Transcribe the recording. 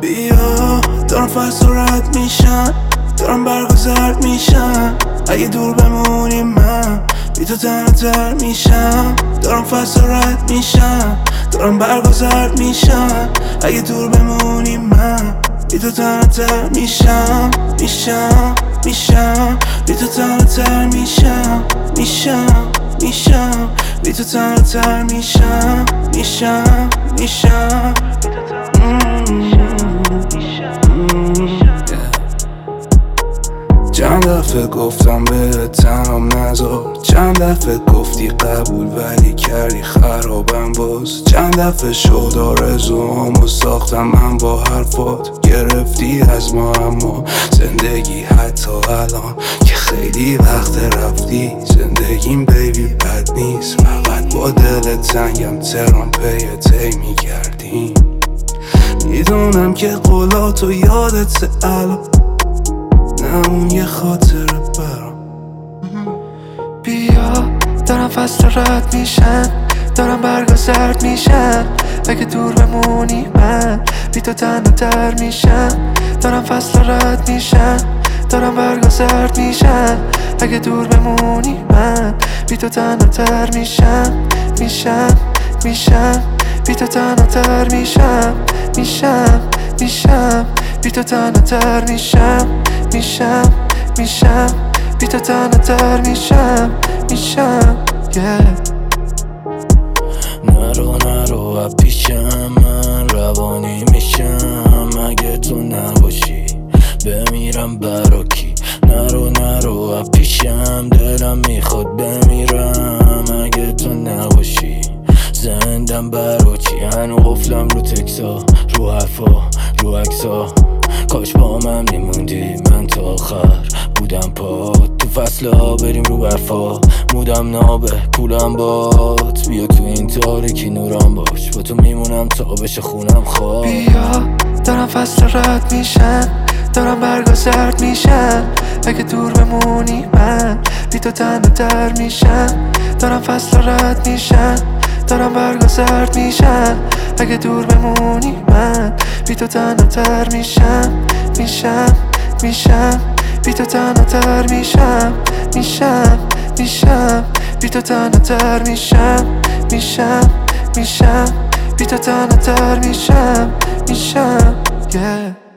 بیا دارم فصل رد میشن، دارم برگا زرد میشن. اگه دور بمونی من بی تو تنها میشم. دارم فصل رد میشن، دارم برگا زرد میشن. اگه دور بمونی من بی تو تنها میشم. بی تو تنها میشم. بی تو تنها میشم. چند دفعه گفتم بهت تنهام نذار، چند دفعه گفتی قبول ولی کردی خرابم باز. چند دفعه شد آرزوهامو ساختم من با حرفات، گرفتی از ما اما زندگی حتی الان که خیلی وقت رفتی. زندگیم بیبی بد نیست، فقط با دل تنگم ترام پیت میگردیم. میدونم که قولاتو یادت الان، نه اون یه خاطره برام. بیا دارم فصل رد میشن، دارم برگا زرد میشن. اگه دور بمونی من بی تو تنها تر میشم. دارم فصل رد میشن، دارم برگا زرد میشن. اگه دور بمونی من بی تو تنها تر میشم. بی تو تنها تر میشم. بی تو تنها تر میشم. بی تو تنها تر میشم. نرو از پیشم، من روانی میشم. اگه تو نباشی بمیرم برا کی؟ نرو از پیشم، دلم میخواد بمیرم. اگه تو نباشی زندم برا چی؟ هنو قفلم رو تکسا، رو حرفا، رو عکسا. کاش با من میموندی، من تا آخر بودم پا. تو فصلها بریم رو برفا، مودم نابه کولم باد. بیا تو این تاریکی نورم باش، با تو میمونم تا بشه خونم خواب. بیا دارم فصل رد میشن، دارم برگا زرد میشن. اگه دور بمونی من بی تو تنها تر میشم. دارم فصل رد میشن، دارم برگا زرد میشن. اگه دور بمونی من بی تو تنها تر میشم. بی تو تنها تر میشم. بی تو تنها تر میشم. بی تو تنها تر میشم.